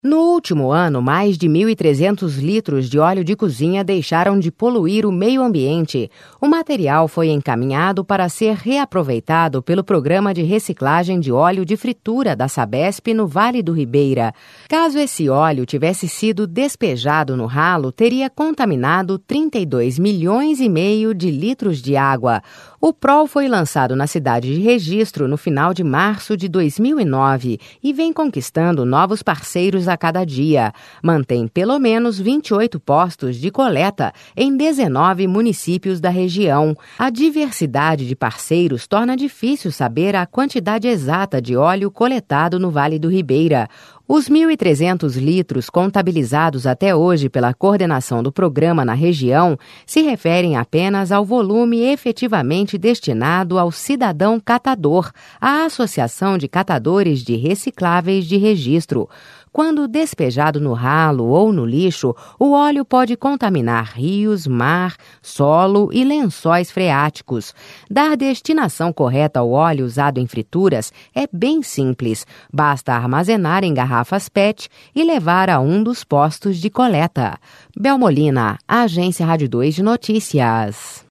No último ano, mais de 1.300 litros de óleo de cozinha deixaram de poluir o meio ambiente. O material foi encaminhado para ser reaproveitado pelo Programa de Reciclagem de Óleo de Fritura da Sabesp no Vale do Ribeira. Caso esse óleo tivesse sido despejado no ralo, teria contaminado 32 milhões e meio de litros de água. O PROL foi lançado na cidade de Registro no final de março de 2009 e vem conquistando novos parceiros a cada dia. Mantém pelo menos 28 postos de coleta em 19 municípios da região. A diversidade de parceiros torna difícil saber a quantidade exata de óleo coletado no Vale do Ribeira. Os 1.300 litros contabilizados até hoje pela coordenação do programa na região se referem apenas ao volume efetivamente destinado ao cidadão catador, a Associação de Catadores de Recicláveis de Registro. Quando despejado no ralo ou no lixo, o óleo pode contaminar rios, mar, solo e lençóis freáticos. Dar destinação correta ao óleo usado em frituras é bem simples. Basta armazenar em garrafas PET e levar a um dos postos de coleta. Bel Molina, Agência Rádio 2 de Notícias.